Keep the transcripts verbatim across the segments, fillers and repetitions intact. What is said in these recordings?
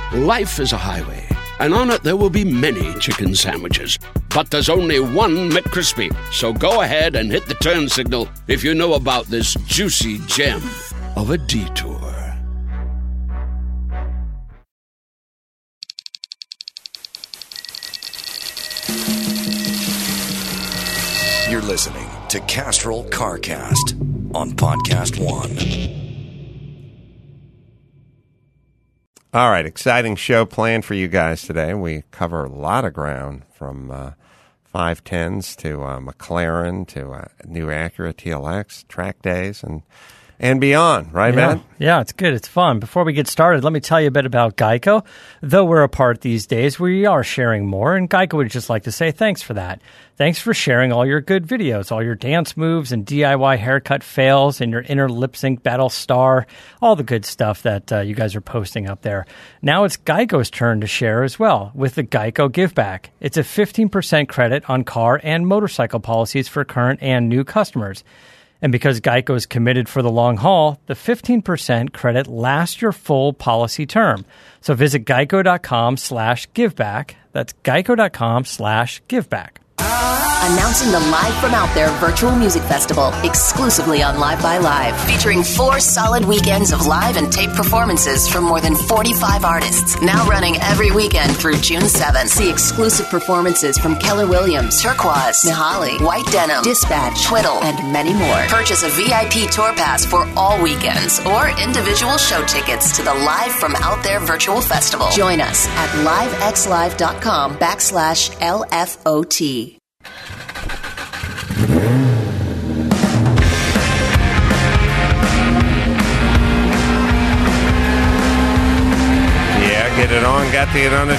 Life is a highway, and on it there will be many chicken sandwiches. But there's only one McCrispy. So go ahead and hit the turn signal if you know about this juicy gem of a detour. You're listening to Castrol CarCast on Podcast One. All right, exciting show planned for you guys today. We cover a lot of ground from uh, five tens to uh, McLaren to uh, new Acura T L X, track days, and and beyond, right, yeah. Matt? Yeah, it's good. It's fun. Before we get started, let me tell you a bit about Geico. Though we're apart these days, we are sharing more, and Geico would just like to say thanks for that. Thanks for sharing all your good videos, all your dance moves and D I Y haircut fails and your inner lip sync battle star, all the good stuff that uh, you guys are posting up there. Now it's Geico's turn to share as well with the Geico Give Back. It's a fifteen percent credit on car and motorcycle policies for current and new customers. And because Geico is committed for the long haul, the fifteen percent credit lasts your full policy term. So visit geico.com slash giveback. That's geico.com slash giveback. Announcing the Live From Out There Virtual Music Festival, exclusively on Live by Live, featuring four solid weekends of live and tape performances from more than forty-five artists, now running every weekend through June seventh. See exclusive performances from Keller Williams, Turquoise, Mihaly, White Denim, Dispatch, Twiddle, and many more. Purchase a V I P tour pass for all weekends or individual show tickets to the Live From Out There Virtual Festival. Join us at livexlive.com backslash LFOT. Yeah, get it on. Got to get on.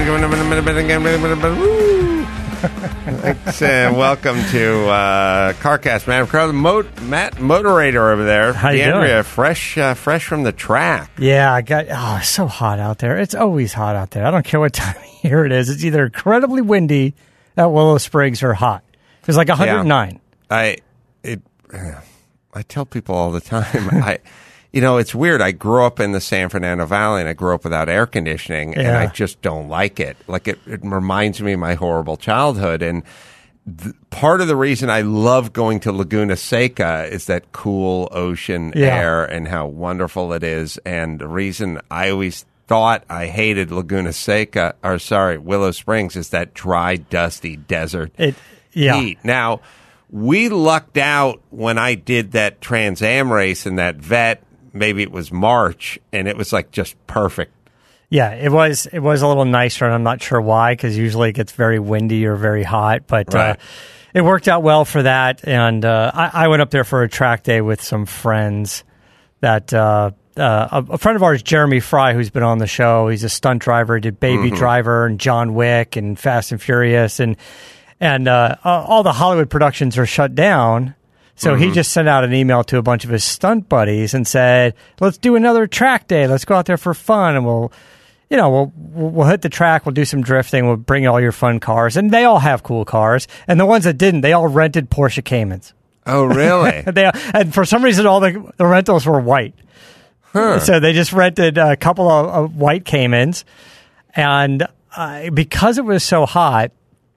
Let's uh, welcome to uh, CarCast, Matt McCarthy, Mo- Matt Motorator over there. How you DeAndrea, doing? fresh, uh, fresh from the track. Yeah, I got. Oh, it's so hot out there. It's always hot out there. I don't care what time of year it is. It's either incredibly windy at Willow Springs or hot. It's like one hundred nine. Yeah. I it. I tell people all the time. I, you know, it's weird. I grew up in the San Fernando Valley, and I grew up without air conditioning, Yeah. and I just don't like it. Like it, it reminds me of my horrible childhood, and th- part of the reason I love going to Laguna Seca is that cool ocean Yeah. air and how wonderful it is. And the reason I always thought I hated Laguna Seca, or sorry, Willow Springs, is that dry, dusty desert It, yeah. heat. Now, we lucked out when I did that Trans Am race in that vet. Maybe it was March, and it was like just perfect. Yeah, it was it was a little nicer, and I'm not sure why, because usually it gets very windy or very hot. But Right. uh, it worked out well for that. And uh, I, I went up there for a track day with some friends. That uh, uh, a, a friend of ours, Jeremy Fry, who's been on the show, he's a stunt driver, did Baby Mm-hmm. Driver and John Wick and Fast and Furious, and and uh, all the Hollywood productions are shut down. So Mm-hmm. he just sent out an email to a bunch of his stunt buddies and said, let's do another track day. Let's go out there for fun, and we'll, you know, we'll we'll we'll hit the track. We'll do some drifting. We'll bring all your fun cars. And they all have cool cars. And the ones that didn't, they all rented Porsche Caymans. Oh, really? they, and for some reason, all the, the rentals were white. Huh. So they just rented a couple of, of white Caymans. And uh, because it was so hot,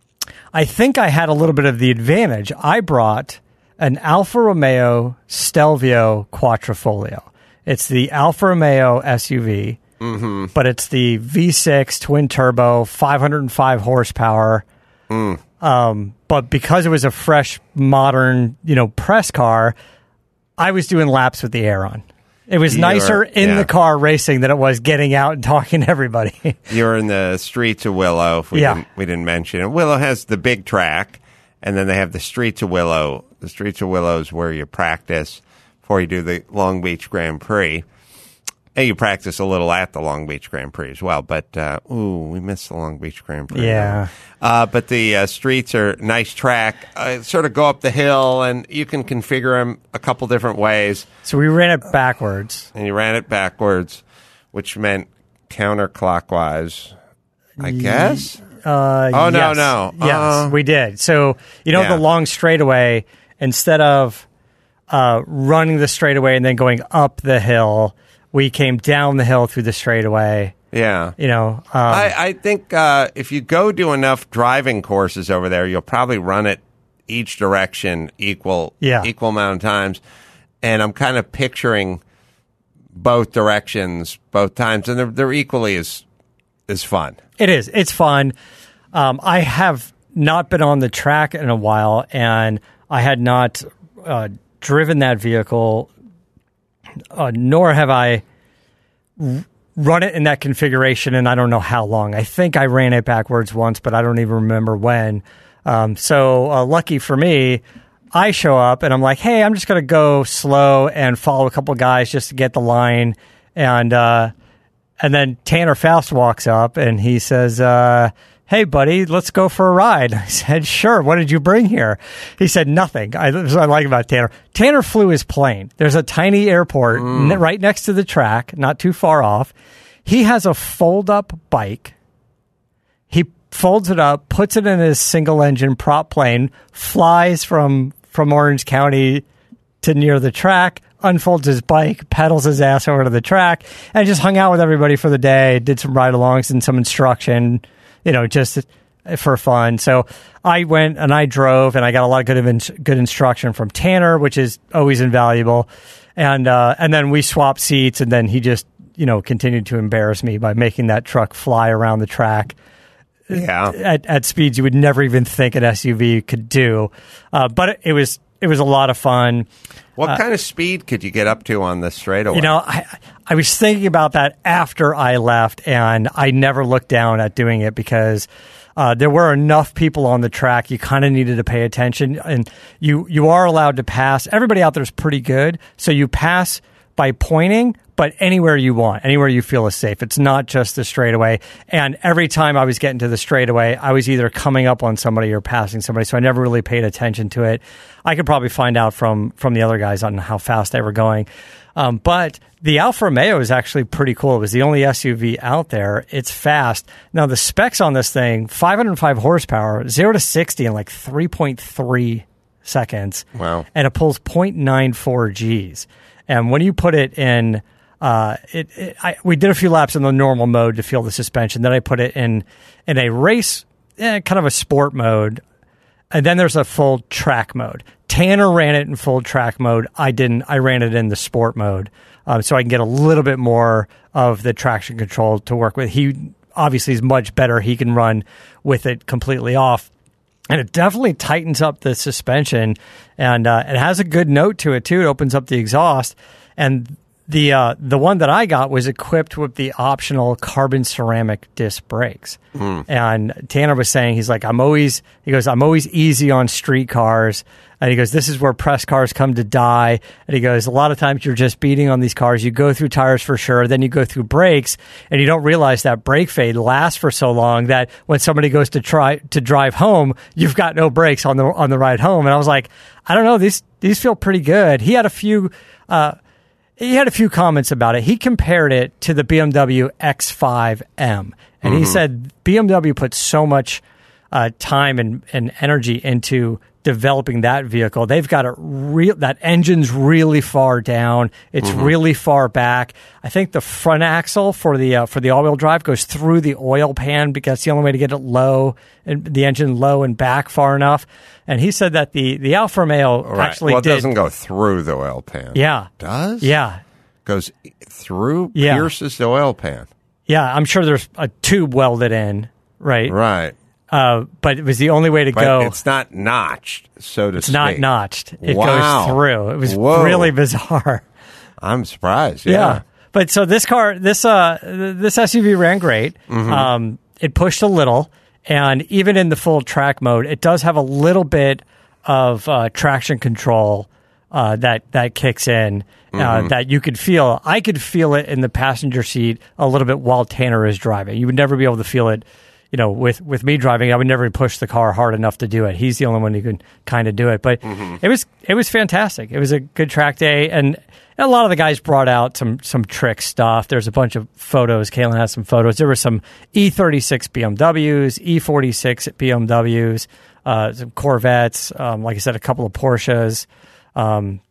I think I had a little bit of the advantage. I brought an Alfa Romeo Stelvio Quattrofolio. It's the Alfa Romeo S U V, Mm-hmm. but it's the V six twin turbo, five hundred five horsepower. Mm. Um, but because it was a fresh, modern, you know, press car, I was doing laps with the air on. It was You nicer are- in yeah. the car racing than it was getting out and talking to everybody. You're in the streets of Willow. If we Yeah. didn't, we didn't mention it. Willow has the big track, and then they have the streets of Willow. The streets of Willow is where you practice before you do the Long Beach Grand Prix. And you practice a little at the Long Beach Grand Prix as well. But, uh, ooh, we missed the Long Beach Grand Prix. Yeah. Uh, but the uh, streets are nice track. Uh, sort of go up the hill, and you can configure them a couple different ways. So we ran it backwards. And you ran it backwards, which meant counterclockwise, I guess. Uh, Oh, no, yes. no. Yes, Uh, we did. So, you know, yeah. the long straightaway, instead of uh, running the straightaway and then going up the hill, we came down the hill through the straightaway. Yeah. You know, um, I, I think uh, if you go do enough driving courses over there, you'll probably run it each direction equal Yeah. equal amount of times. And I'm kind of picturing both directions both times, and they're, they're equally as as fun. It is. It's fun. Um, I have not been on the track in a while, and I had not uh, driven that vehicle, uh, nor have I r- run it in that configuration, and I don't know how long. I think I ran it backwards once, but I don't even remember when. Um, so uh, lucky for me, I show up, and I'm like, hey, I'm just going to go slow and follow a couple guys just to get the line, and uh, and then Tanner Faust walks up, and he says, uh, hey, buddy, let's go for a ride. I said, sure. What did you bring here? He said, nothing. I, that's what I like about Tanner. Tanner flew his plane. There's a tiny airport Mm. n- right next to the track, not too far off. He has a fold-up bike. He folds it up, puts it in his single-engine prop plane, flies from, from Orange County to near the track, unfolds his bike, pedals his ass over to the track, and just hung out with everybody for the day, did some ride-alongs and some instruction, you know, just for fun. So I went and I drove, and I got a lot of good in- good instruction from Tanner, which is always invaluable. And uh, and then we swapped seats, and then he just, you know, continued to embarrass me by making that truck fly around the track Yeah. at, at speeds you would never even think an S U V could do. Uh, but it, it was it was a lot of fun. What kind of speed could you get up to on this straightaway? You know, I I was thinking about that after I left, and I never looked down at doing it because uh, there were enough people on the track. You kind of needed to pay attention, and you you are allowed to pass. Everybody out there is pretty good, so you pass by pointing, but anywhere you want, anywhere you feel is safe. It's not just the straightaway. And every time I was getting to the straightaway, I was either coming up on somebody or passing somebody, so I never really paid attention to it. I could probably find out from from the other guys on how fast they were going. Um, but the Alfa Romeo is actually pretty cool. It was the only S U V out there. It's fast. Now, the specs on this thing, five hundred five horsepower, zero to sixty in like three point three seconds. Wow. And it pulls zero point nine four Gs. And when you put it in, uh, it, it I, we did a few laps in the normal mode to feel the suspension. Then I put it in in a race, eh, kind of a sport mode. And then there's a full track mode. Tanner ran it in full track mode. I didn't. I ran it in the sport mode, um, so I can get a little bit more of the traction control to work with. He obviously is much better. He can run with it completely off. And it definitely tightens up the suspension, and uh, it has a good note to it too. It opens up the exhaust, and the uh, the one that I got was equipped with the optional carbon ceramic disc brakes. Mm. And Tanner was saying, he's like, I'm always he goes, I'm always easy on street cars. And he goes, this is where press cars come to die. And he goes, a lot of times you're just beating on these cars. You go through tires for sure. Then you go through brakes, and you don't realize that brake fade lasts for so long that when somebody goes to try to drive home, you've got no brakes on the on the ride home. And I was like, I don't know, these these feel pretty good. He had a few uh, he had a few comments about it. He compared it to the B M W X five M, and mm-hmm. he said B M W put so much uh, time and, and energy into developing that vehicle. They've got a real that engine's really far down. It's mm-hmm. really far back. I think the front axle for the uh, for the all-wheel drive goes through the oil pan because it's the only way to get it low and the engine low and back far enough. And he said that the the Alfa Romeo right. actually well, it did, doesn't go through the oil pan. Yeah, it does. Yeah, goes through, yeah. pierces the oil pan. Yeah, I'm sure there's a tube welded in. Right. Right. Uh, but it was the only way to but go. It's not notched, so to it's speak. It's not notched. It wow. goes through. It was Whoa. really bizarre. I'm surprised. Yeah. yeah. But so this car, this uh, this S U V ran great. Mm-hmm. Um, it pushed a little, and even in the full track mode, it does have a little bit of uh, traction control uh, that that kicks in. Uh, mm-hmm. That you could feel. I could feel it in the passenger seat a little bit while Tanner is driving. You would never be able to feel it. You know, with, with me driving, I would never push the car hard enough to do it. He's the only one who can kind of do it. But mm-hmm. it was it was fantastic. It was a good track day, and a lot of the guys brought out some some trick stuff. There's a bunch of photos. Kalen has some photos. There were some E thirty-six B M Ws, E forty-six B M Ws, uh, some Corvettes. Um, like I said, a couple of Porsches. Um,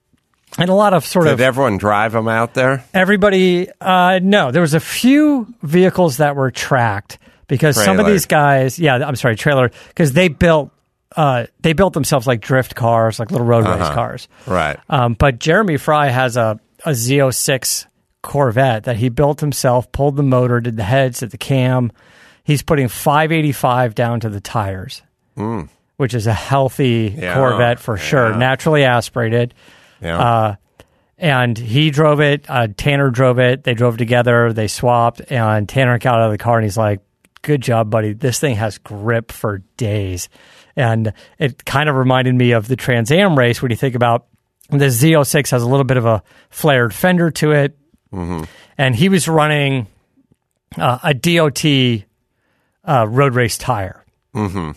And a lot of sort Did of... Did everyone drive them out there? Everybody, uh, no. There was a few vehicles that were tracked because Trailer. some of these guys, yeah, I'm sorry, trailer, because they built uh, they built themselves like drift cars, like little road Uh-huh. race cars. Right. Um, but Jeremy Fry has a, a Z oh six Corvette that he built himself, pulled the motor, did the heads, did the cam. He's putting five eighty-five down to the tires, Mm. which is a healthy Yeah. Corvette for sure, Yeah. naturally aspirated. Yeah. Uh, and he drove it. Uh, Tanner drove it. They drove together. They swapped. And Tanner got out of the car and he's like, "Good job, buddy. This thing has grip for days." And it kind of reminded me of the Trans Am race when you think about the Z oh six has a little bit of a flared fender to it. Mm-hmm. And he was running uh, a D O T uh, road race tire. Mm-hmm.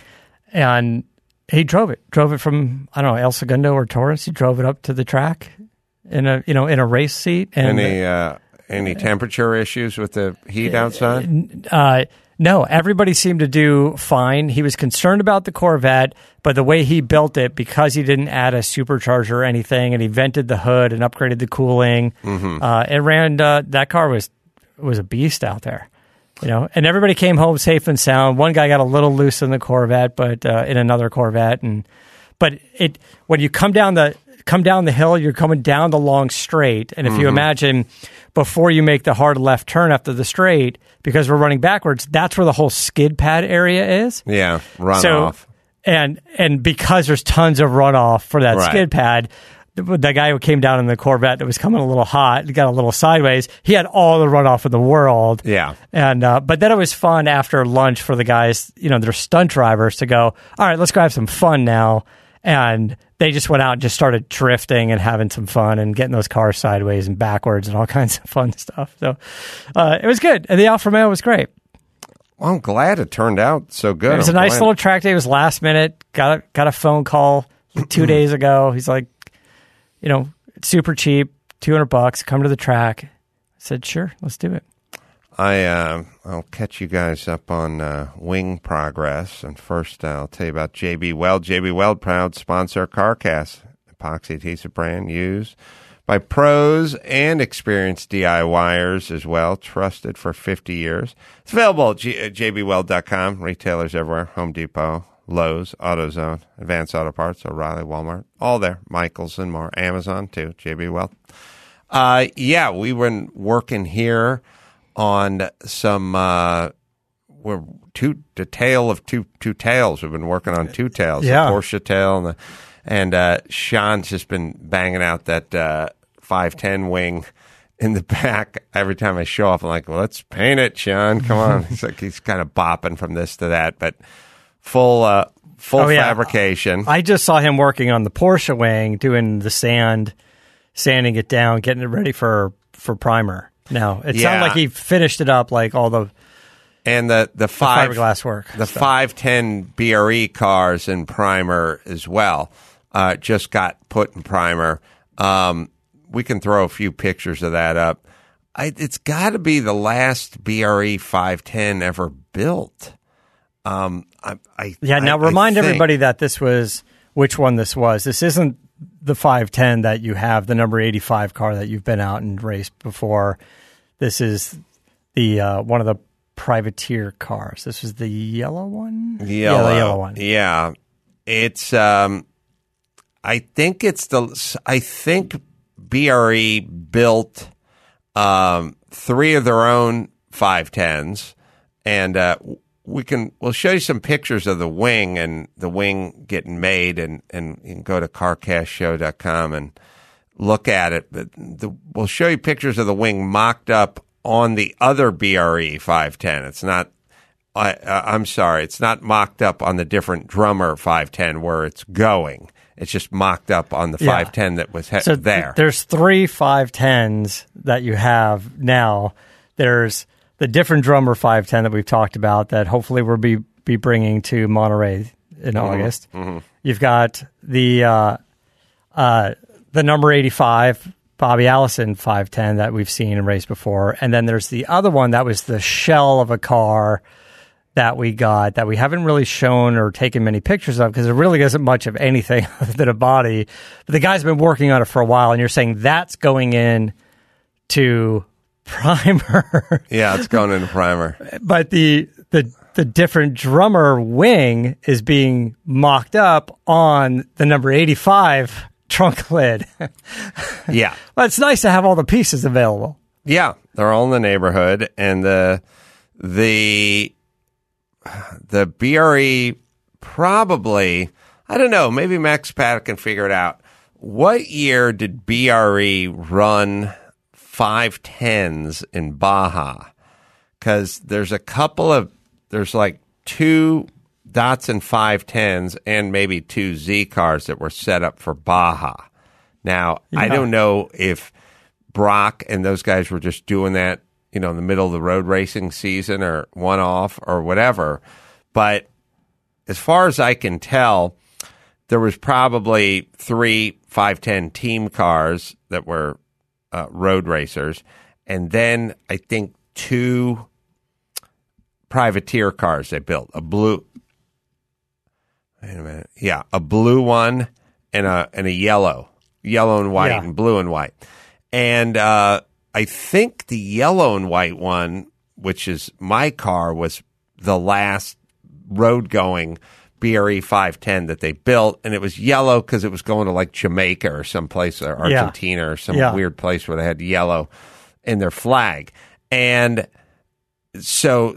And he drove it, drove it from, I don't know, El Segundo or Torrance. He drove it up to the track in a, you know, in a race seat. And Any uh, any temperature issues with the heat outside? uh, no, everybody seemed to do fine. He was concerned about the Corvette, but the way he built it, because he didn't add a supercharger or anything, and he vented the hood and upgraded the cooling, Mm-hmm. uh, it ran, uh, that car was, was a beast out there. You know, and everybody came home safe and sound. One guy got a little loose in the Corvette, but uh, in another Corvette, and but it when you come down the come down the hill, you're coming down the long straight, and if Mm-hmm. you imagine before you make the hard left turn after the straight, because we're running backwards, that's where the whole skid pad area is. Yeah, runoff. So, and and because there's tons of runoff for that Right. skid pad. The, the guy who came down in the Corvette that was coming a little hot, got a little sideways. He had all the runoff in the world. Yeah. And uh, but then it was fun after lunch for the guys, you know, they're stunt drivers, to go, all right, let's go have some fun now. And they just went out and just started drifting and having some fun and getting those cars sideways and backwards and all kinds of fun stuff. So uh, it was good. And the Alfa Romeo was great. Well, I'm glad it turned out so good. It was I'm a nice glad- little track day. It was last minute. Got a, got a phone call two days ago. He's like, you know, it's super cheap, two hundred bucks, come to the track. I said, sure, let's do it. I, uh, I'll catch you guys up on uh, wing progress. And first, uh, I'll tell you about J B Weld. J B Weld, proud sponsor of CarCast. Epoxy adhesive brand used by pros and experienced DIYers as well. Trusted for fifty years. It's available at j b weld dot com. Retailers everywhere. Home Depot, Lowe's, AutoZone, Advanced Auto Parts, O'Reilly, Walmart. All there. Michaels and more. Amazon, too. J B Weld. Uh, yeah, we were working here on some, uh, we're two, the tale of two, two tails. We've been working on two tails, Yeah. the Porsche tail, and the, and, uh, Sean's just been banging out that, uh, five ten wing in the back. Every time I show up, I'm like, well, let's paint it, Sean. Come on. He's like, he's kind of bopping from this to that, but full, uh, full Oh, yeah. fabrication. I just saw him working on the Porsche wing, doing the sand, sanding it down, getting it ready for, for primer. Now, it Yeah. sounded like he finished it up, like all the, And the, the the five, fiberglass work. the stuff. five ten B R E cars in primer as well, uh, just got put in primer. Um, we can throw a few pictures of that up. I, it's got to be the last B R E five ten ever built. Um, I, I Yeah, now I- I remind think- everybody that this was, which one this was. This isn't the five ten that you have, the number eighty-five car that you've been out and raced before. This is the uh, one of the privateer cars. This was the yellow one? Yellow, Yeah, the yellow one. Yeah, it's. Um, I think it's the. I think B R E built um, three of their own five tens, and uh, we can. We'll show you some pictures of the wing and the wing getting made, and, and you can go to car cast show dot com and look at it. But the, we'll show you pictures of the wing mocked up on the other B R E five ten. It's not. I, uh, I'm sorry, it's not mocked up on the different drummer five ten where it's going. It's just mocked up on the Yeah. five ten that was he- So th- there. there's three five tens that you have now. There's the different drummer five ten that we've talked about that hopefully we'll be, be bringing to Monterey in August. You've got the uh, uh, the number eighty-five Bobby Allison five ten that we've seen and raced before. And then there's the other one that was the shell of a car that we got that we haven't really shown or taken many pictures of because it really isn't much of anything other than a body. But the guy's been working on it for a while, and you're saying that's going in to primer. Yeah, it's going into primer. But the the the different drummer wing is being mocked up on the number eighty-five trunk lid. Yeah. Well, it's nice to have all the pieces available. Yeah, they're all in the neighborhood, and the the the B R E probably, I don't know, maybe Max Paddock can figure it out. What year did B R E run five tens in Baja? Because there's a couple of, there's like two Datsun five tens and maybe two Z cars that were set up for Baja. Now, Yeah. I don't know if Brock and those guys were just doing that, you know, in the middle of the road racing season or one off or whatever. But as far as I can tell, there was probably three five ten team cars that were uh, road racers. And then I think two privateer cars they built. A blue, wait a minute. Yeah, a blue one and a, and a yellow, yellow and white Yeah. and blue and white. And uh, I think the yellow and white one, which is my car, was the last road-going B R E five ten that they built, and it was yellow because it was going to like Jamaica or someplace, or Argentina or some Yeah. weird place where they had yellow in their flag. And so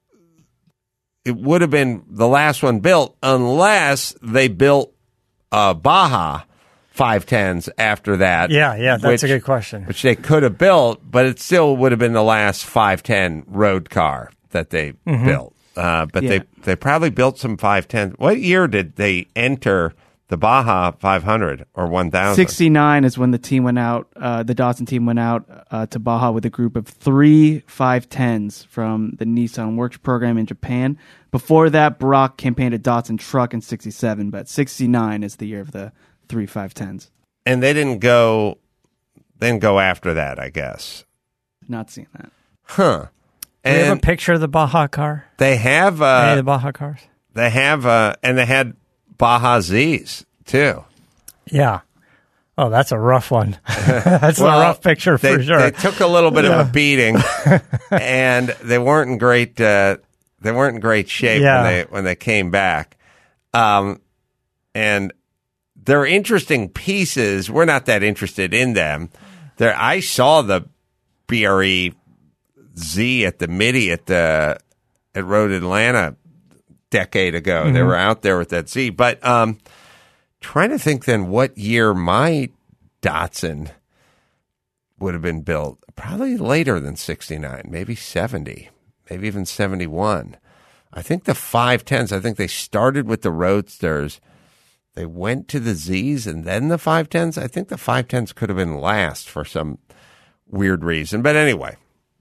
it would have been the last one built unless they built uh, Baja five tens after that. Yeah, yeah, that's which, a good question. Which they could have built, but it still would have been the last five ten road car that they Mm-hmm. built. Uh, but Yeah. they they probably built some five tens. What year did they enter the Baja five hundred or one thousand? sixty-nine is when the team went out, uh, the Datsun team went out uh, to Baja with a group of three five tens from the Nissan Works program in Japan. Before that, Brock campaigned a Datsun truck in sixty-seven, but sixty-nine is the year of the three five tens. And they didn't go, they didn't go after that, I guess. Not seeing that. Huh. Do we have a And picture of the Baja car? they have, Any of the uh, Baja cars? they have, uh, and they had Baja Z's too. Yeah. Oh, that's a rough one. That's Well, a rough picture they, for sure. They took a little bit of a beating, and they weren't in great. Uh, they weren't in great shape Yeah. when they when they came back. Um, and they're interesting pieces. We're not that interested in them. There, I saw the B R E Z at the Midi at the at Road Atlanta a decade ago. Mm-hmm. They were out there with that Z. But um, trying to think then what year my Datsun would have been built. Probably later than sixty-nine, maybe seventy, maybe even seventy-one. I think the five tens, I think they started with the Roadsters. They went to the Zs and then the five tens. I think the five tens could have been last for some weird reason. But anyway,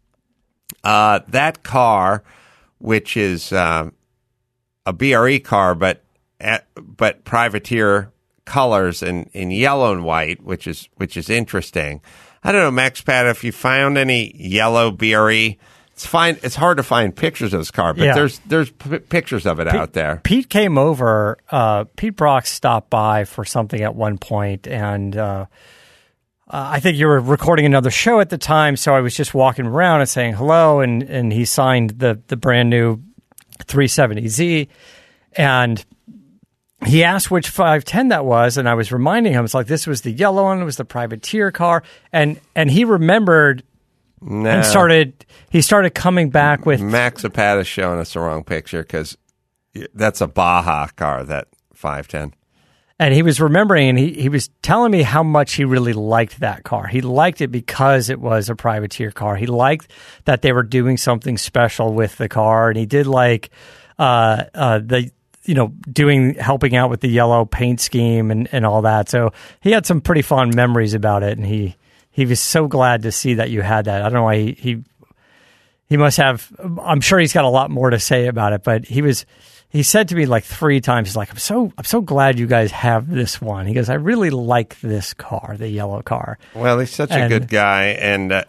uh, that car, which is uh, a B R E car, but at, but privateer colors in, in yellow and white, which is which is interesting. I don't know, Max Pat, if you found any yellow B R E, it's fine. It's hard to find pictures of this car, but Yeah. there's there's p- pictures of it out there. Pete came over. Uh, Pete Brock stopped by for something at one point, and uh, uh, I think you were recording another show at the time. So I was just walking around and saying hello, and and he signed the the brand new three seventy Z, and he asked which five ten that was, and I was reminding him, it's like, this was the yellow one, it was the privateer car, and and he remembered Nah, and started. He started coming back with Max Zapata is showing us the wrong picture because that's a Baja car, that five ten. And he was remembering, and he, he was telling me how much he really liked that car. He liked it because it was a privateer car. He liked that they were doing something special with the car, and he did like uh, uh, the you know doing helping out with the yellow paint scheme and, and all that. So he had some pretty fond memories about it, and he he was so glad to see that you had that. I don't know why he he, he must have. I'm sure he's got a lot more to say about it, but he was. He said to me like three times, he's like, I'm so I'm so glad you guys have this one. He goes, I really like this car, the yellow car. Well, he's such a And- good guy, and uh,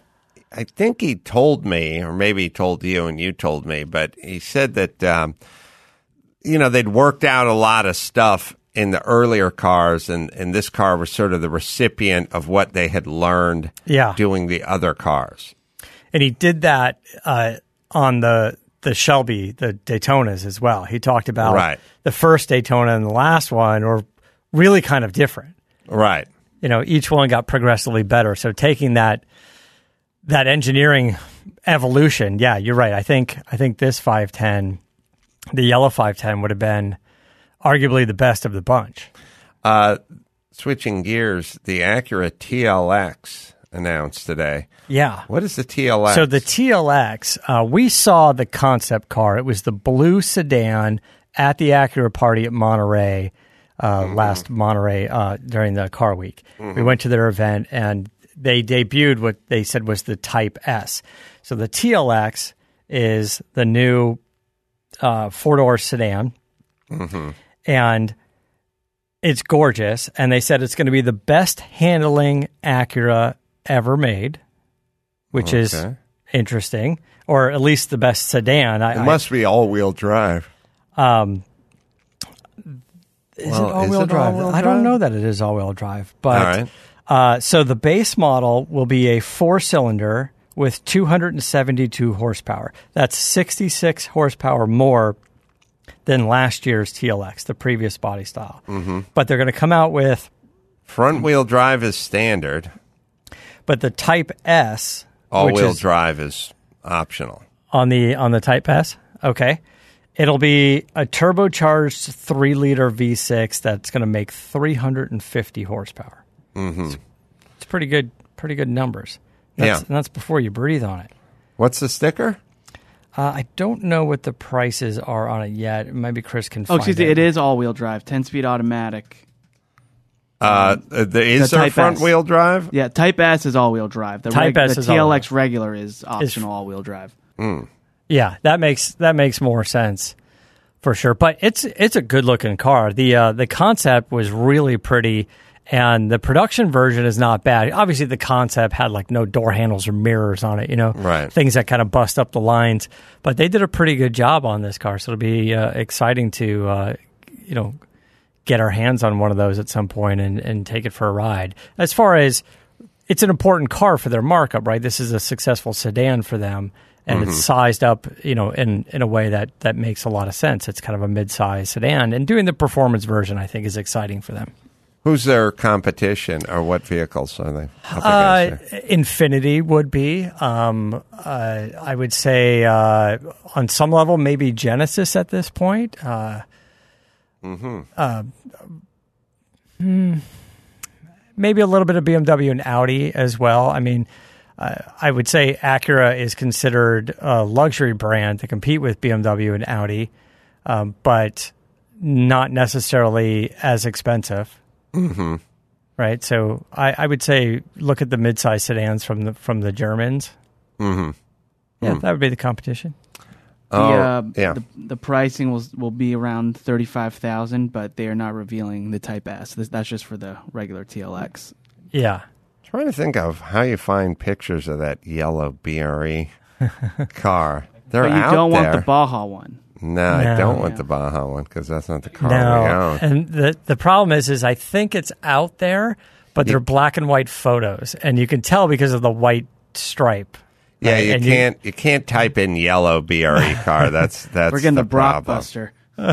I think he told me, or maybe he told you and you told me, but he said that, um, you know, they'd worked out a lot of stuff in the earlier cars, and, and this car was sort of the recipient of what they had learned Yeah. doing the other cars. And he did that uh, on the the Shelby, the Daytonas as well. He talked about Right. the first Daytona and the last one were really kind of different. Right. You know, each one got progressively better. So taking that that engineering evolution, yeah, you're right. I think I think this five ten, the yellow five ten, would have been arguably the best of the bunch. Uh, switching gears, the Acura T L X announced today. Yeah. What is the T L X? So the T L X, uh, we saw the concept car. It was the blue sedan at the Acura party at Monterey, uh, mm-hmm. last Monterey uh, during the car week. Mm-hmm. We went to their event, and they debuted what they said was the Type S. So the T L X is the new uh, four-door sedan, mm-hmm. and it's gorgeous. And they said it's going to be the best handling Acura ever made, which okay. is interesting, or at least the best sedan. I, it must I, be all-wheel drive. Um, is well, it all-wheel is it drive? all-wheel I don't drive? know that it is all-wheel drive. But all right. uh, so the base model will be a four-cylinder with two hundred seventy-two horsepower. That's sixty-six horsepower more than last year's T L X, the previous body style. Mm-hmm. But they're going to come out with front-wheel drive is standard. But the Type S, all-wheel drive is optional on the on the Type S. Okay, it'll be a turbocharged three liter V six that's going to make three hundred fifty horsepower. Mm-hmm. It's, it's pretty good, pretty good numbers. That's, yeah, and that's before you breathe on it. What's the sticker? Uh, I don't know what the prices are on it yet. Maybe Chris can. Oh, find excuse me. it. It is all-wheel drive, ten-speed automatic. Uh, the, is the there front-wheel drive? Yeah, Type S is all-wheel drive. The, Type reg- S the is T L X all-wheel. regular is optional all-wheel drive. Mm. Yeah, that makes that makes more sense for sure. But it's it's a good looking car. The uh, the concept was really pretty, and the production version is not bad. Obviously, the concept had like no door handles or mirrors on it, you know, right. things that kind of bust up the lines. But they did a pretty good job on this car, so it'll be uh, exciting to uh, you know. get our hands on one of those at some point and, and take it for a ride. As far as it's an important car for their markup, right? This is a successful sedan for them, and mm-hmm. it's sized up, you know, in, in a way that, that makes a lot of sense. It's kind of a mid-size sedan, and doing the performance version, I think, is exciting for them. Who's their competition, or what vehicles are they up Uh, against? there? Infinity would be. Um, uh, I would say uh, on some level, maybe Genesis at this point. Uh, Mm-hmm. Uh, hmm, maybe a little bit of B M W and Audi as well. I mean, uh, I would say Acura is considered a luxury brand to compete with B M W and Audi, um, but not necessarily as expensive. Mm-hmm. Right. So I, I would say look at the mid-size sedans from the from the Germans. Mm-hmm. Yeah, Mm. that would be the competition. The, Oh, uh, yeah. the, the pricing will will be around thirty-five thousand, but they are not revealing the Type S. This, that's just for the regular T L X. Yeah. Trying to think of how you find pictures of that yellow B R E car. They're But you out don't there. want the Baja one. No, I No. don't want Yeah. the Baja one because that's not the car No, we own. and the the problem is, is I think it's out there, but they're black and white photos, and you can tell because of the white stripe. Yeah, right? you And can't you, can't type in yellow B R E car. That's that's We're getting the, the, problem. Brockbuster.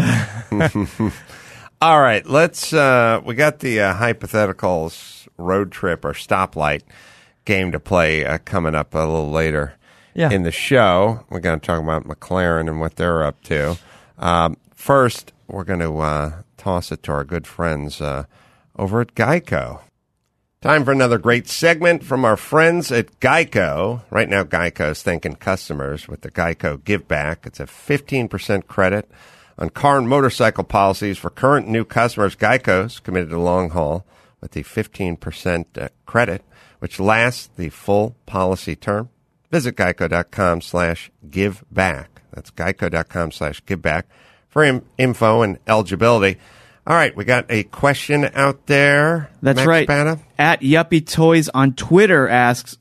All right, let's. Uh, we got the uh, hypotheticals road trip or stoplight game to play uh, coming up a little later Yeah. in the show. We're going to talk about McLaren and what they're up to. Um, first, we're going to uh, toss it to our good friends uh, over at Geico. Time for another great segment from our friends at Geico. Right now, Geico is thanking customers with the Geico Give Back. It's a fifteen percent credit on car and motorcycle policies for current and new customers. Geico's committed to long haul with the fifteen percent uh, credit, which lasts the full policy term. Visit geico.com slash give back. That's geico.com slash give back for im- info and eligibility. All right, we got a question out there. That's Max right. Spada? At Yuppie Toys on Twitter asks,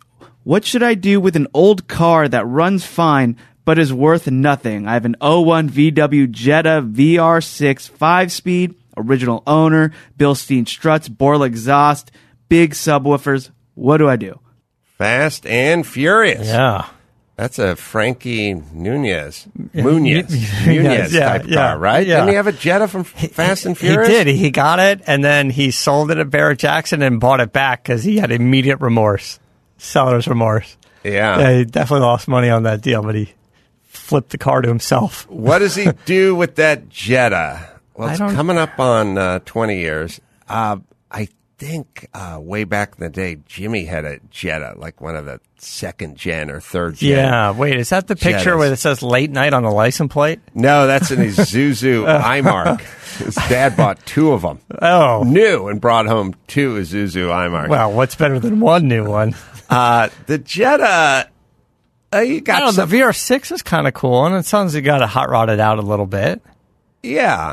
What should I do with an old car that runs fine but is worth nothing? I have an oh one V W Jetta V R six five-speed, original owner, Bilstein struts, Borla exhaust, big subwoofers. What do I do? Fast and Furious. Yeah. That's a Frankie Nunez, Munez, Yes, Nunez yeah, type yeah, car, right? yeah. Didn't he have a Jetta from Fast and Furious? He did. He got it, and then he sold it at Barrett Jackson and bought it back because he had immediate remorse, seller's remorse. Yeah. yeah. He definitely lost money on that deal, but he flipped the car to himself. What does he do with that Jetta? Well, I it's don't- coming up on uh, twenty years. Uh, I think uh, way back in the day, Jimmy had a Jetta, like one of the second gen or third gen. Yeah. Wait, is that the picture Jettas. where it says late night on the license plate? No, that's in his Isuzu iMark. His dad bought two of them. Oh. New and brought home two Isuzu iMark. Well, what's better than one new one? Uh, the Jetta, uh, you I got don't know. The some, V R six is kind of cool, and it sounds like you got to hot rod it out a little bit. yeah.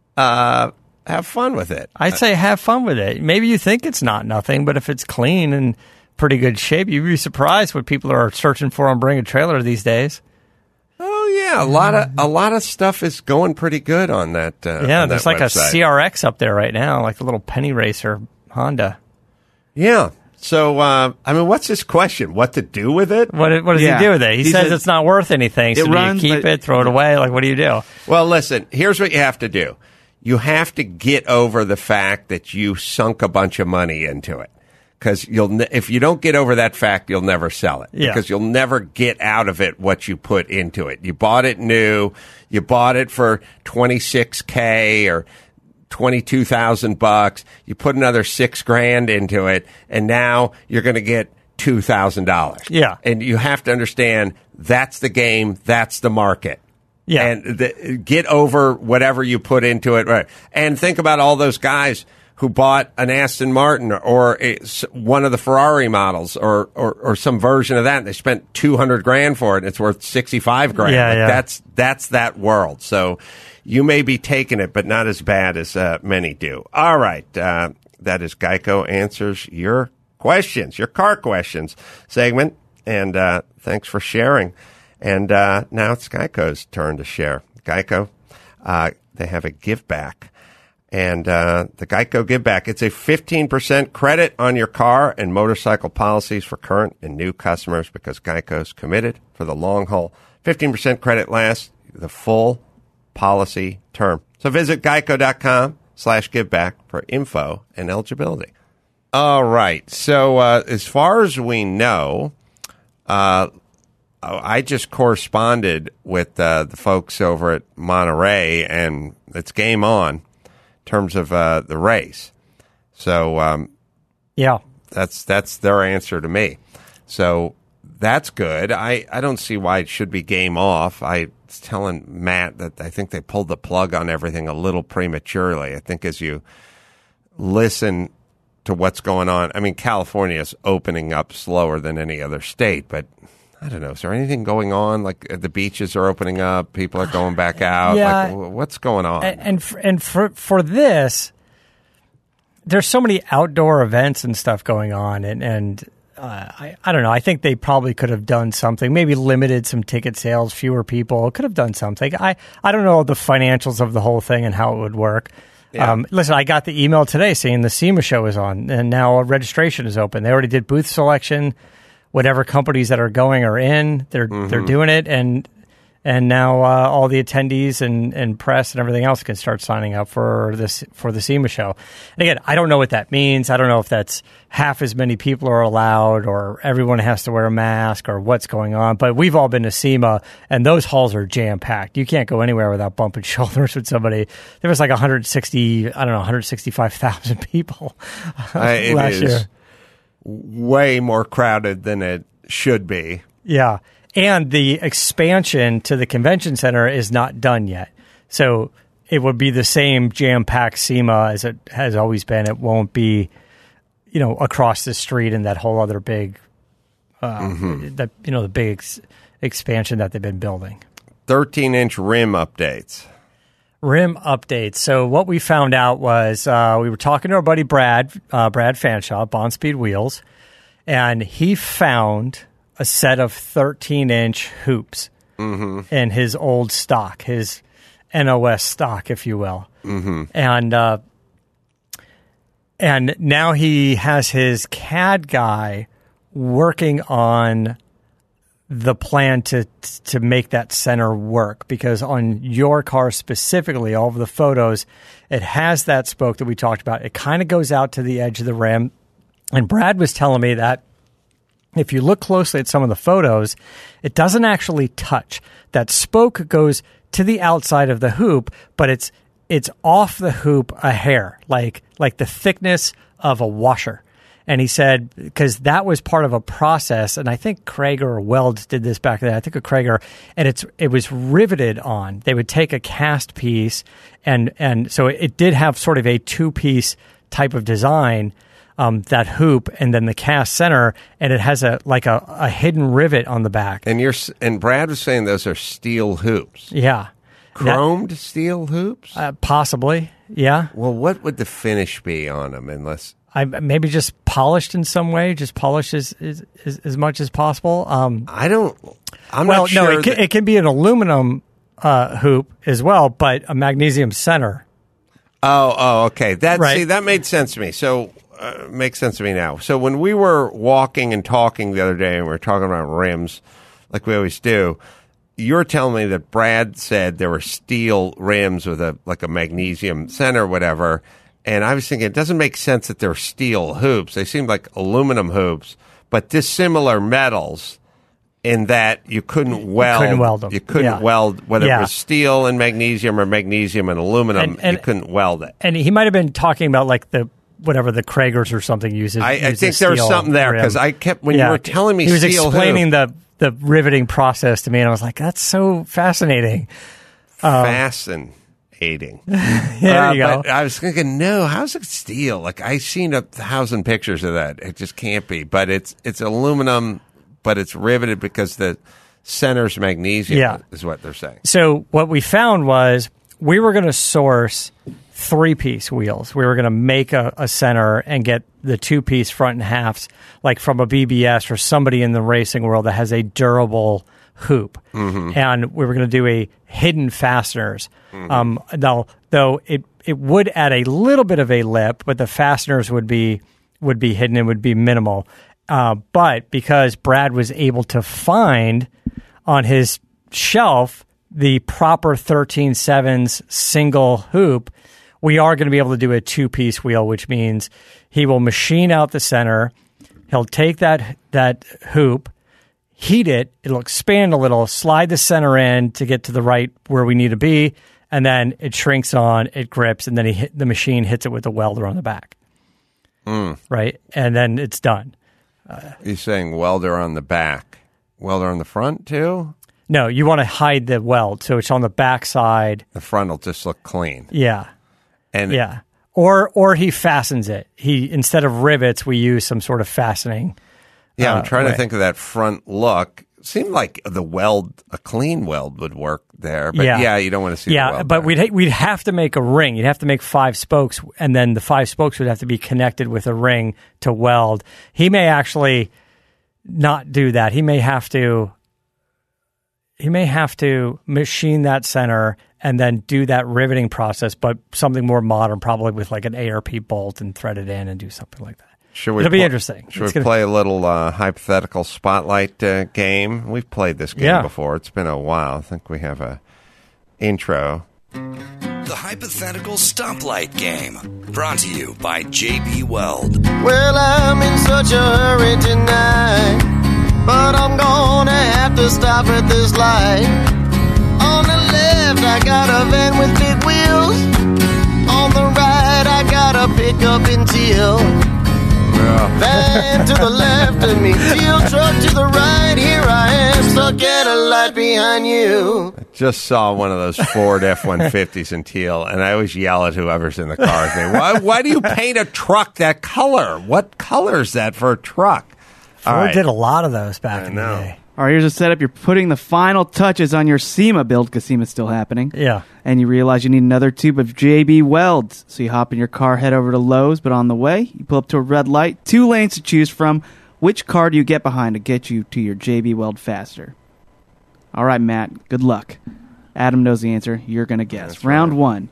Uh, have fun with it. I'd say have fun with it. Maybe you think it's not nothing, but if it's clean and pretty good shape, you'd be surprised what people are searching for on Bring a Trailer these days. Oh yeah, a lot of a lot of stuff is going pretty good on that. Uh, Yeah, on there's that like website. a C R X up there right now, like a little penny racer Honda. Yeah. So uh, I mean, what's his question? What to do with it? What, what does Yeah. he do with it? He, He says says- it's not worth anything. So It do runs, you keep but- it, throw it away? Like, what do you do? Well, listen. Here's what you have to do. You have to get over the fact that you sunk a bunch of money into it. Because you'll, ne- if you don't get over that fact, you'll never sell it. Yeah. Because you'll never get out of it what you put into it. You bought it new. You bought it for twenty-six K or twenty-two thousand bucks. You put another six grand into it, and now you're going to get two thousand dollars. Yeah. And you have to understand that's the game. That's the market. Yeah. And the, get over whatever you put into it. Right. And think about all those guys who bought an Aston Martin or a, one of the Ferrari models or, or, or some version of that. And they spent two hundred grand for it. And it's worth sixty-five grand. Yeah, Like, yeah. That's, that's that world. So you may be taking it, but not as bad as uh, many do. All right. Uh, that is Geico Answers Your Questions, your car questions segment. And uh, thanks for sharing. And uh, now it's Geico's turn to share. Geico, uh, they have a give back. And uh, the Geico Give Back, it's a fifteen percent credit on your car and motorcycle policies for current and new customers because Geico's committed for the long haul. fifteen percent credit lasts the full policy term. So visit geico.com slash give back for info and eligibility. All right. So uh, as far as we know, uh, I just corresponded with uh, the folks over at Monterey, and it's game on in terms of uh, the race. So um, Yeah. that's that's their answer to me. So that's good. I, I don't see why it should be game off. I was telling Matt that I think they pulled the plug on everything a little prematurely. I think as you listen to what's going on, I mean, California is opening up slower than any other state, but I don't know. Is there anything going on? Like uh, the beaches are opening up, people are going back out. Yeah. Like, wh- what's going on? And and for, and for for this, there's so many outdoor events and stuff going on, and and uh, I I don't know. I think they probably could have done something. Maybe limited some ticket sales, fewer people. Could have done something. I I don't know the financials of the whole thing and how it would work. Yeah. Um, listen, I got the email today saying the SEMA show is on, and now registration is open. They already did booth selection. Whatever companies that are going are in. They're they're doing it, and and now uh, all the attendees and, and press and everything else can start signing up for this for the SEMA show. And again, I don't know what that means. I don't know if that's half as many people are allowed, or everyone has to wear a mask, or what's going on. But we've all been to SEMA, and those halls are jam packed. You can't go anywhere without bumping shoulders with somebody. There was like one hundred sixty, I don't know, one hundred sixty-five thousand people Uh, it last is year. way more crowded than it should be. Yeah. And the expansion to the convention center is not done yet. So it would be the same jam-packed SEMA as it has always been. It won't be, you know, across the street in that whole other big, uh, that you know, the big ex- expansion that they've been building. thirteen-inch rim updates. Rim updates. So what we found out was uh, we were talking to our buddy Brad, uh, Brad Fanshaw, Bond Speed Wheels, and he found a set of thirteen-inch hoops mm-hmm. in his old stock, his N O S stock, if you will. Mm-hmm. And uh, and now he has his C A D guy working on the plan to to make that center work, because on your car specifically, all of the photos, it has that spoke that we talked about. It kind of goes out to the edge of the rim. And Brad was telling me that if you look closely at some of the photos, it doesn't actually touch. That spoke goes to the outside of the hoop, but it's it's off the hoop a hair, like like the thickness of a washer. And he said, because that was part of a process, and I think Krager or Weld did this back then. I think a Krager, and it's it was riveted on. They would take a cast piece, and and so it did have sort of a two piece type of design, um, that hoop, and then the cast center, and it has a like a, a hidden rivet on the back. And you're and Brad was saying those are steel hoops. Yeah, chromed that, steel hoops. Uh, possibly, yeah. Well, what would the finish be on them, unless? I maybe just polished in some way, just polished as as, as, as much as possible. Um, I don't. I'm well, not sure. no, it can, that, it can be an aluminum uh, hoop as well, but a magnesium center. Oh, oh, okay. That Right. see, that made sense to me. So, uh, makes sense to me now. So when we were walking and talking the other day, and we were talking about rims, like we always do, you're telling me that Brad said there were steel rims with a like a magnesium center, or whatever. And I was thinking, it doesn't make sense that they're steel hoops. They seem like aluminum hoops, but dissimilar metals in that you couldn't weld. couldn't weld them. You couldn't Yeah. weld, whether Yeah. it was steel and magnesium or magnesium and aluminum, And- and- you couldn't weld it. And he might have been talking about like the whatever the Kragers or something uses. I, I uses think there was steel something there, rim. because I kept, when Yeah. you were telling me he was steel explaining hoop, the the riveting process to me, and I was like, that's so fascinating. fascinating. There Uh, you go. But I was thinking, no, how's it steel? Like, I've seen a thousand pictures of that. It just can't be. But it's it's aluminum, but it's riveted because the center's magnesium, Yeah. is what they're saying. So what we found was we were going to source three-piece wheels. We were going to make a, a center and get the two-piece front and halves, like from a B B S or somebody in the racing world that has a durable hoop. Mm-hmm. And we were going to do a hidden fasteners. Mm-hmm. Um, though, though it, it would add a little bit of a lip, but the fasteners would be would be hidden and would be minimal. Uh, but because Brad was able to find on his shelf the proper thirteen sevens single hoop, we are going to be able to do a two-piece wheel, which means he will machine out the center. He'll take that that hoop, heat it, it'll expand a little, slide the center in to get to the right where we need to be, and then it shrinks on, it grips, and then he hit, the machine hits it with a welder on the back. Mm. Right? And then it's done. You're saying welder on the back, welder on the front too? No, you want to hide the weld, so it's on the back side. The front will just look clean. Yeah. And Yeah. Or or he fastens it. He instead of rivets, we use some sort of fastening. yeah, uh, I'm trying way. to think of that front look. Seemed like the weld, a clean weld would work there. But yeah, Yeah. you don't want to see the Yeah, weld but there. we'd ha- we'd have to make a ring. You'd have to make five spokes, and then the five spokes would have to be connected with a ring to weld. He may actually not do that. He may have to. He may have to machine that center and then do that riveting process, but something more modern, probably with like an A R P bolt and thread it in and do something like that. Should we It'll be pl- interesting. Should It's we gonna- play a little uh, hypothetical spotlight uh, game? We've played this game Yeah. before. It's been a while. I think we have a intro. The Hypothetical Stoplight Game. Brought to you by J B Weld. Well, I'm in such a hurry tonight, but I'm gonna have to stop at this light. On the left, I got a van with big wheels. On the right, I got a pickup in teal. Van to the left of me, teal truck to the right. Here I am, stuck at a light behind you. Just saw one of those Ford F one fifties in teal, and I always yell at whoever's in the car with me. Why, why do you paint a truck that color? What color is that for a truck? All Ford right. did a lot of those back I in know. the day. All right, here's a setup. You're putting the final touches on your SEMA build because SEMA's still happening. Yeah. And you realize you need another tube of J B Weld. So you hop in your car, head over to Lowe's, but on the way, you pull up to a red light, two lanes to choose from. Which car do you get behind to get you to your J B Weld faster? All right, Matt, good luck. Adam knows the answer. You're going to guess. That's Round right. one.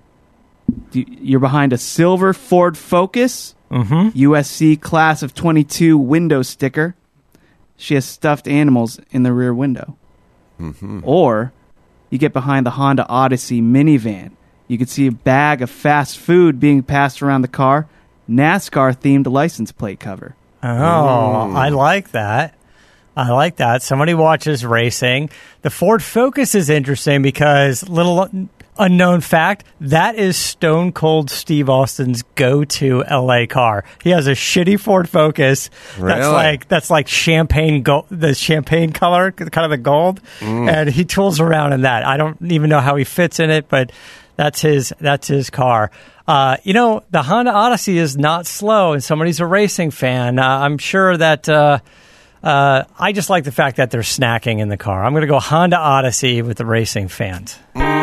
Do you- You're behind a silver Ford Focus, Mm-hmm. U S C class of twenty-two window sticker. She has stuffed animals in the rear window. Mm-hmm. Or you get behind the Honda Odyssey minivan. You can see a bag of fast food being passed around the car, NASCAR-themed license plate cover. Oh, I like that. I like that. Somebody watches racing. The Ford Focus is interesting because, little unknown fact, that is Stone Cold Steve Austin's go-to L A car. He has a shitty Ford Focus that's Really? like that's like champagne gold, the champagne color, kind of the gold, and he tools around in that. I don't even know how he fits in it, but that's his that's his car. Uh, you know, the Honda Odyssey is not slow, and somebody's a racing fan. Uh, I'm sure that. Uh, Uh, I just like the fact that they're snacking in the car. I'm going to go Honda Odyssey with the racing fans.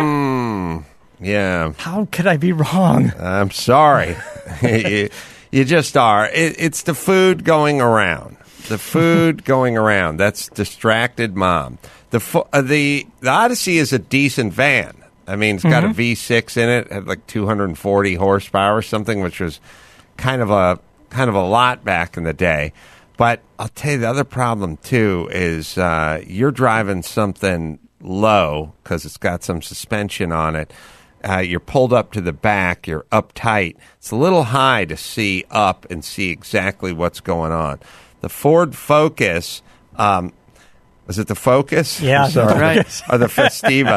Mm, yeah. How could I be wrong? I'm sorry. you, you just are. It, it's the food going around. The food going around. That's distracted mom. The fo- uh, the the Odyssey is a decent van. I mean, it's got Mm-hmm. a V six in it, had like two hundred forty horsepower or something, which was kind of a kind of a lot back in the day. But I'll tell you, the other problem, too, is uh, you're driving something low because it's got some suspension on it. Uh, you're pulled up to the back. You're uptight. It's a little high to see up and see exactly what's going on. The Ford Focus, um, was it the Focus? Yeah, I'm sorry. the Focus. Or the Festiva.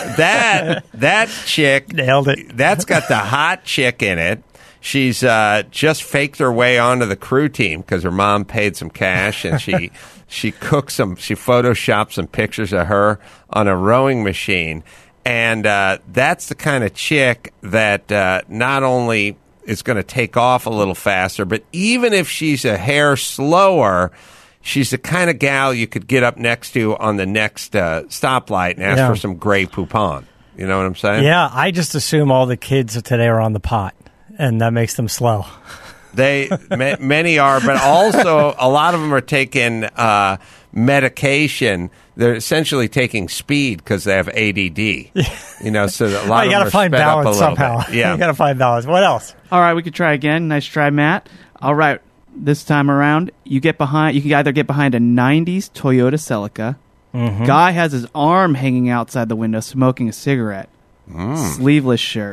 that, that chick, Nailed it. that's got the hot chick in it. She's uh, just faked her way onto the crew team because her mom paid some cash, and she she cooked some, she photoshopped some pictures of her on a rowing machine, and uh, that's the kind of chick that uh, not only is going to take off a little faster, but even if she's a hair slower, she's the kind of gal you could get up next to on the next uh, stoplight and ask Yeah. for some Grey Poupon. You know what I'm saying? Yeah, I just assume all the kids today are on the pot, and that makes them slow. They ma- many are, but also a lot of them are taking uh, medication. They're essentially taking speed because they have A D D. You know, so a lot Well, you of got them to are find sped up a balance little somehow. bit. Yeah, you got to find balance. What else? All right, we could try again. Nice try, Matt. All right, this time around, you get behind. You can either get behind a nineties Toyota Celica. Mm-hmm. Guy has his arm hanging outside the window, smoking a cigarette. Sleeveless shirt.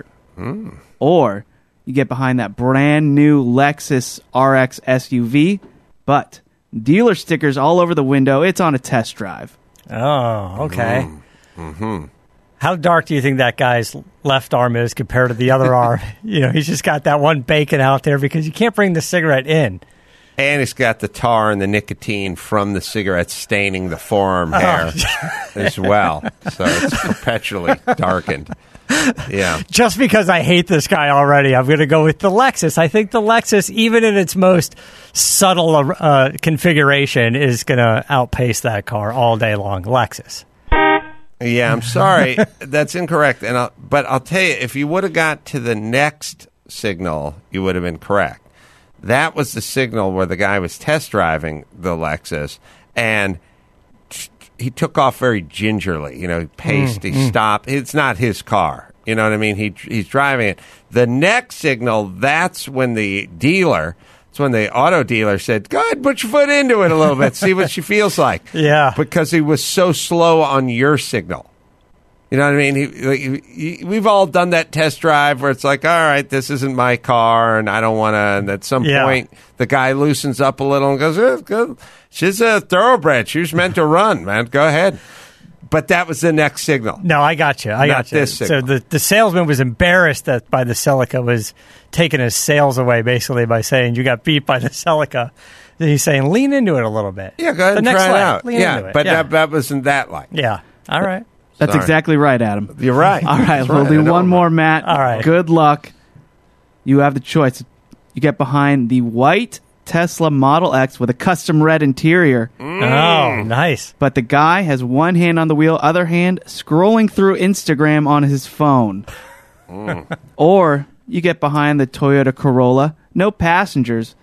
Or you get behind that brand new Lexus R X S U V, but dealer stickers all over the window. It's on a test drive. Oh, okay. Mm-hmm. How dark do you think that guy's left arm is compared to the other arm? You know, he's just got that one bacon out there because you can't bring the cigarette in. and it's got the tar and the nicotine from the cigarette staining the forearm hair as well. So it's perpetually darkened. Yeah. Just because I hate this guy already, I'm going to go with the Lexus. I think the Lexus, even in its most subtle uh, configuration, is going to outpace that car all day long. Lexus. Yeah, I'm sorry. That's incorrect. And I'll, but I'll tell you, if you would have got to the next signal, you would have been correct. That was the signal where the guy was test driving the Lexus, and he took off very gingerly. You know, he paced, Mm, he mm. stopped. It's not his car. You know what I mean? He he's driving it. The next signal, that's when the dealer, that's when the auto dealer said, "Go ahead, put your foot into it a little bit, see what she feels like." Yeah, because he was so slow on your signal. You know what I mean? He, he, he, we've all done that test drive where it's like, all right, this isn't my car, and I don't want to. And at some Yeah. point, the guy loosens up a little and goes, eh, go. "She's a thoroughbred. She was meant to run, man. Go ahead." But that was the next signal. No, I got you. I Not got you. this So signal. the, the salesman was embarrassed that by the Celica was taking his sales away, basically by saying you got beat by the Celica. Then he's saying lean into it a little bit. Yeah, go ahead the and next try it leg, out. Lean Yeah, into it. but yeah. That, that wasn't that light. yeah. All right. That's Sorry. exactly right, Adam. You're right. All right, That's we'll right. I do know. one more, Matt. All right. Good luck. You have the choice. You get behind the white Tesla Model X with a custom red interior, Oh, nice. but the guy has one hand on the wheel, other hand scrolling through Instagram on his phone. Or you get behind the Toyota Corolla, no passengers,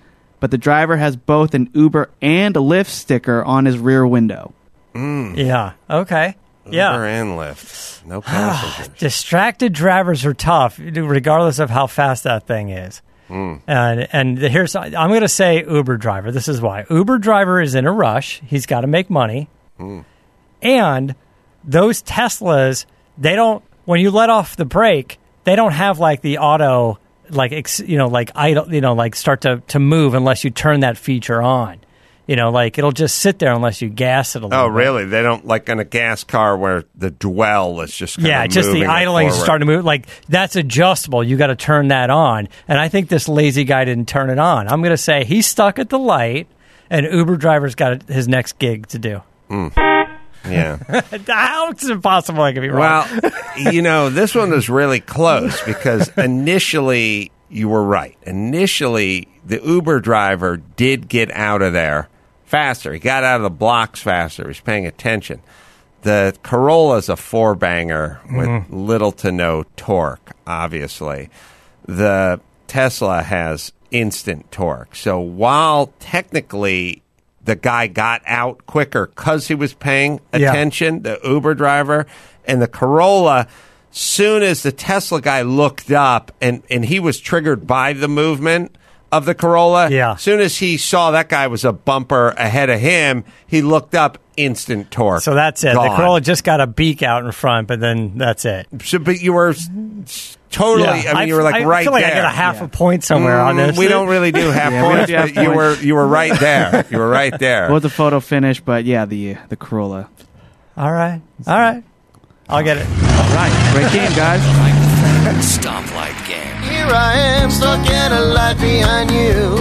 but the driver has both an Uber and a Lyft sticker on his rear window. Mm. Yeah. Okay. Yeah. Uber and Lyft. No passengers. Distracted drivers are tough, regardless of how fast that thing is. Mm. And and here's I'm going to say Uber driver. This is why. Uber driver is in a rush. He's got to make money. Mm. And those Teslas, they don't, when you let off the brake, they don't have like the auto, like, ex, you know, like idle, you know, like start to, to move unless you turn that feature on. You know, like it'll just sit there unless you gas it a little Oh, bit. really? They don't, like in a gas car where the dwell is just kind Yeah, of just the moving it idling is forward. starting to move. Like, that's adjustable. You got to turn that on. And I think this lazy guy didn't turn it on. I'm going to say he's stuck at the light, and Uber driver's got his next gig to do. Mm. Yeah. How is it possible I could be wrong? Well, you know, this one was really close because initially you were right. Initially, the Uber driver did get out of there faster. He got out of the blocks faster. He was paying attention. The Corolla is a four-banger with mm-hmm. little to no torque, obviously. The Tesla has instant torque. So while technically the guy got out quicker because he was paying attention, yeah. the Uber driver, and the Corolla, soon as the Tesla guy looked up and, and he was triggered by the movement of the Corolla, yeah. soon as he saw that guy was a bumper ahead of him, he looked up, instant torque. So that's it. Gone. The Corolla just got a beak out in front, but then that's it. So, but you were totally, yeah. I mean, you were like I right feel like there. I get a half yeah. a point somewhere mm, on this. We don't really do half yeah, points, do half but you points. were you were right there. You were right there. Well, the photo finish, but yeah, the the Corolla. All right. All right. I'll get it. All right. Great game, guys. Stoplight game. Here I am, stuck at a light behind you.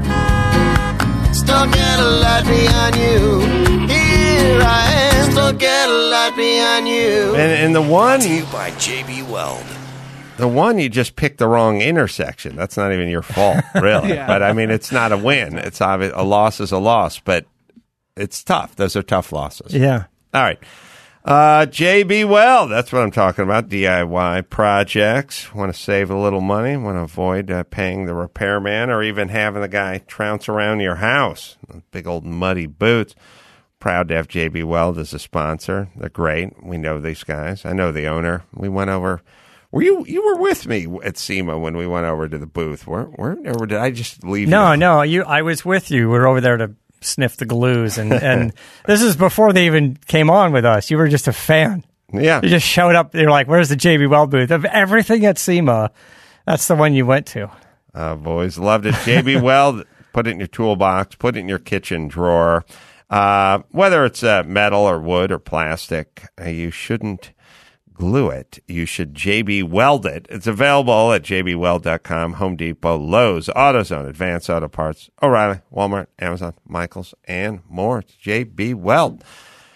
Stuck at a light behind you. Here I am, stuck at a light behind you. And, and the one, To you by J B Weld. the one you just picked the wrong intersection. That's not even your fault, really. Yeah. But I mean, it's not a win. It's obvious, a loss is a loss, but it's tough. Those are tough losses. Yeah. All right. Uh, J B Weld, that's what I'm talking about. D I Y projects. Want to save a little money. Want to avoid uh, paying the repairman or even having the guy trounce around your house. Big old muddy boots. Proud to have J B Weld as a sponsor. They're great. We know these guys. I know the owner. We went over. Were you you were with me at SEMA when we went over to the booth? Were, were, or did I just leave No, you? no. You, I was with you. We were over there to sniff the glues, and, and this is before they even came on with us. You were just a fan. Yeah. You just showed up. You're like, where's the J B Weld booth? Of everything at SEMA, that's the one you went to. I've always loved it. J B Weld, put it in your toolbox, put it in your kitchen drawer. Uh, whether it's uh, metal or wood or plastic, uh, you shouldn't glue it. You should J B Weld it. It's available at j b weld dot com, Home Depot, Lowe's, AutoZone, Advanced Auto Parts, O'Reilly, Walmart, Amazon, Michaels, and more. It's J B Weld.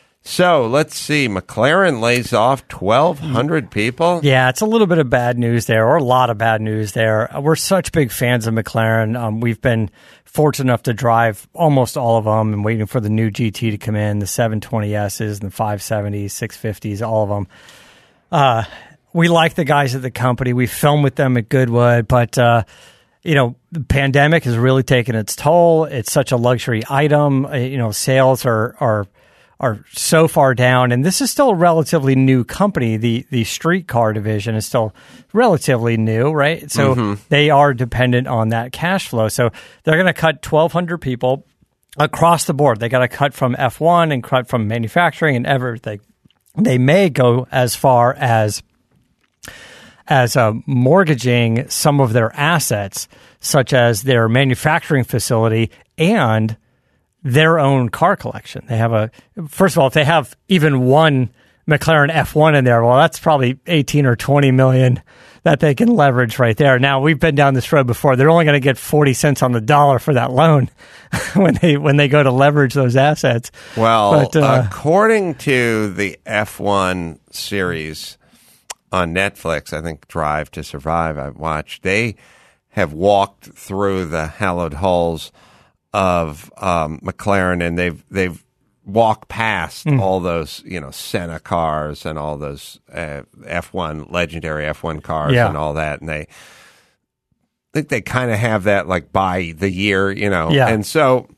So let's see. McLaren lays off twelve hundred people. Yeah, it's a little bit of bad news there, or a lot of bad news there. We're such big fans of McLaren. Um, we've been fortunate enough to drive almost all of them and waiting for the new G T to come in, the seven twenty S's and the five seventies, six fifties, all of them. Uh, we like the guys at the company. We film with them at Goodwood, but, uh, you know, the pandemic has really taken its toll. It's such a luxury item. Uh, you know, sales are, are, are so far down, and this is still a relatively new company. The, the streetcar division is still relatively new, right? So mm-hmm. they are dependent on that cash flow. So they're going to cut twelve hundred people across the board. They got to cut from F one and cut from manufacturing and everything. They may go as far as as uh, mortgaging some of their assets, such as their manufacturing facility and their own car collection. They have a first of all, if they have even one McLaren F one in there, well, that's probably eighteen or twenty million that they can leverage right there. Now, we've been down this road before. They're only going to get forty cents on the dollar for that loan when they when they go to leverage those assets. Well, but, uh, according to the F one series on Netflix, I think Drive to Survive, I've watched, they have walked through the hallowed halls of um, McLaren, and they've they've walked past mm. all those, you know, Senna cars and all those uh, F one legendary F one cars yeah. and all that, and they think they kind of have that like by the year, you know. Yeah. And so,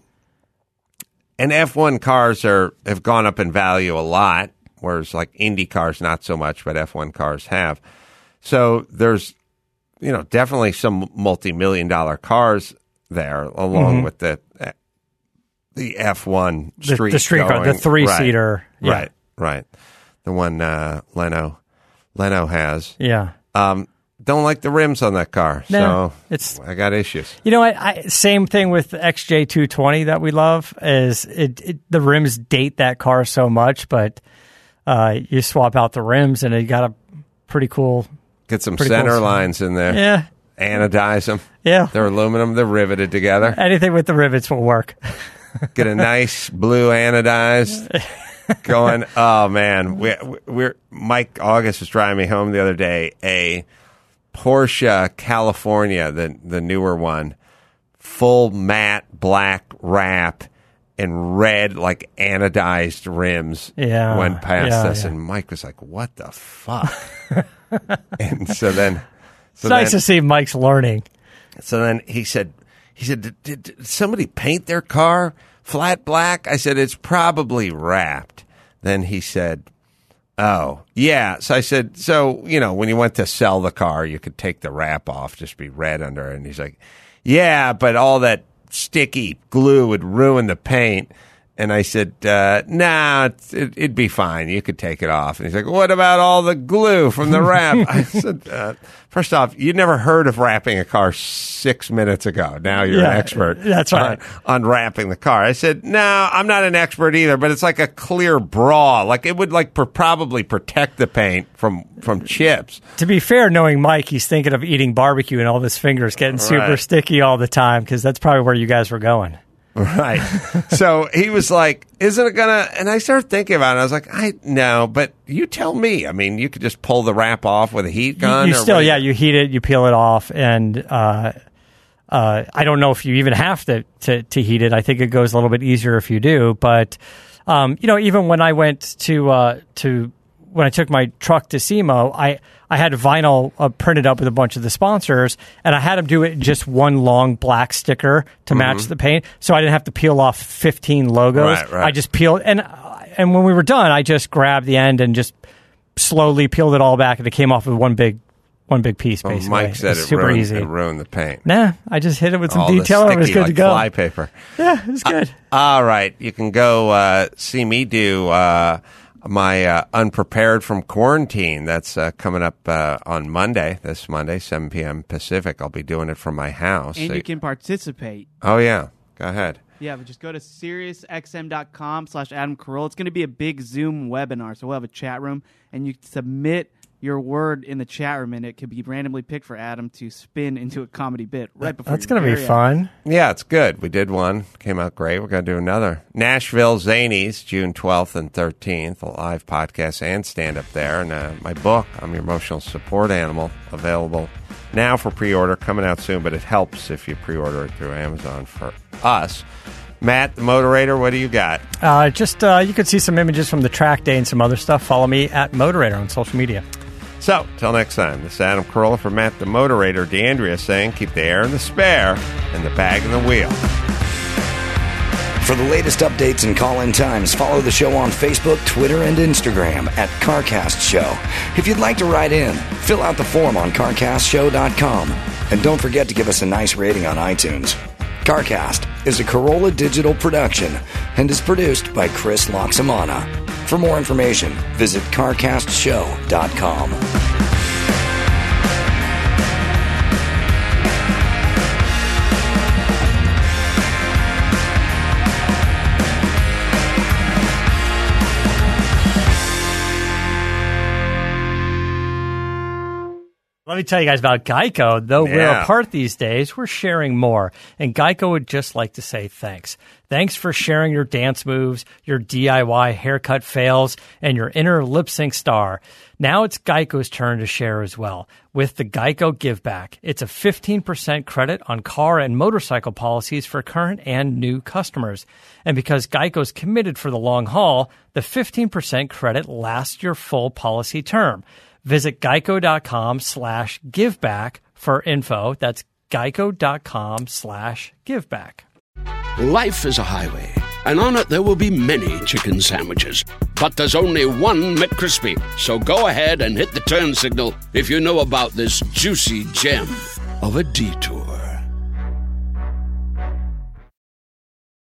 and F one cars are have gone up in value a lot, whereas like Indy cars not so much, but F one cars have. So there's, you know, definitely some multi-million dollar cars there, along Mm-hmm. with the the F one The- street, the street car, going- the three-seater. right, Yeah. right, right, the one uh, Leno Leno has. Yeah. Um, don't like the rims on that car, No, so it's- I got issues. You know what? I, same thing with the X J two twenty that we love is it, it the rims date that car so much, but uh, you swap out the rims and it got a pretty cool. Get some Pretty center cool. lines in there. Yeah, Anodize them. yeah. They're aluminum. They're riveted together. Anything with the rivets will work. Get a nice blue anodized going. Oh man, we, we're Mike August was driving me home the other day. A Porsche California, the the newer one, full matte black wrap and red like anodized rims. Yeah, went past yeah, us, yeah. and Mike was like, "What the fuck?" And so then, so It's nice then, to see Mike's learning. so then he said, he said, did, did, did somebody paint their car flat black? I said, it's probably wrapped. Then he said, oh, yeah. So I said, so, you know, when you went to sell the car, you could take the wrap off, just be red under it. And he's like, yeah, but all that sticky glue would ruin the paint. And I said, uh, nah, it's, it, it'd be fine. You could take it off. And he's like, what about all the glue from the wrap? I said, uh, first off, you never heard of wrapping a car six minutes ago. Now you're Yeah, an expert that's right. on, on wrapping the car. I said, no, I'm not an expert either, but it's like a clear bra. Like it would like pr- probably protect the paint from, from chips. To be fair, knowing Mike, he's thinking of eating barbecue and all his fingers getting super Right. sticky all the time because that's probably where you guys were going. Right. So he was like, isn't it going to, and I started thinking about it. I was like, I no, but you tell me. I mean, you could just pull the wrap off with a heat You, gun. you or still, what do yeah, you heat it, you peel it off, and uh, uh, I don't know if you even have to, to to heat it. I think it goes a little bit easier if you do. But um, you know, even when I went to uh, to when I took my truck to SEMO, I I had vinyl uh, printed up with a bunch of the sponsors, and I had them do it in just one long black sticker to match the paint, so I didn't have to peel off fifteen logos. Right, right. I just peeled, and and when we were done, I just grabbed the end and just slowly peeled it all back, and it came off with one big one big piece. Well, Basically, Mike said was it super ruined, easy. it ruined the paint. Nah, I just hit it with some All the detail, and it was sticky, good like to go. fly paper. Yeah, it was good. All right. You can go uh, see me do uh, my uh, Unprepared from Quarantine. That's uh, coming up uh, on Monday, this Monday, seven p.m. Pacific. I'll be doing it from my house. And So- you can participate. oh, yeah. Go ahead. Yeah, but just go to SiriusXM.com slash Adam Carolla. It's going to be a big Zoom webinar, so we'll have a chat room, and you can submit your word in the chat room, and it could be randomly picked for Adam to spin into a comedy bit right before That's your going to be very fun. Yeah, it's good. We did one. Came out great. We're going to do another. Nashville Zanies, June twelfth and thirteenth. A live podcast and stand-up there. And uh, my book, I'm Your Emotional Support Animal, available now for pre-order. Coming out soon, but it helps if you pre-order it through Amazon for us. Matt, the Motorator, what do you got? Uh, just uh, you could see some images from the track day and some other stuff. Follow me at Motorator on social media. So, till next time, this is Adam Carolla for Matt the Motorator. DeAndrea saying, keep the air in the spare and the bag in the wheel. For the latest updates and call-in times, follow the show on Facebook, Twitter, and Instagram at CarCast Show. If you'd like to write in, fill out the form on car cast show dot com. And don't forget to give us a nice rating on iTunes. CarCast is a Corolla Digital production and is produced by Chris Loxamana. For more information, visit car cast show dot com. Let me tell you guys about Geico. Though we're Yeah. apart these days, we're sharing more. And Geico would just like to say thanks. Thanks for sharing your dance moves, your D I Y haircut fails, and your inner lip sync star. Now it's Geico's turn to share as well with the Geico Give Back. It's a fifteen percent credit on car and motorcycle policies for current and new customers. And because Geico's committed for the long haul, the fifteen percent credit lasts your full policy term. Visit geico.com slash giveback for info. That's geico.com slash giveback. Life is a highway, and on it there will be many chicken sandwiches. But there's only one McCrispy. So go ahead and hit the turn signal if you know about this juicy gem of a detour.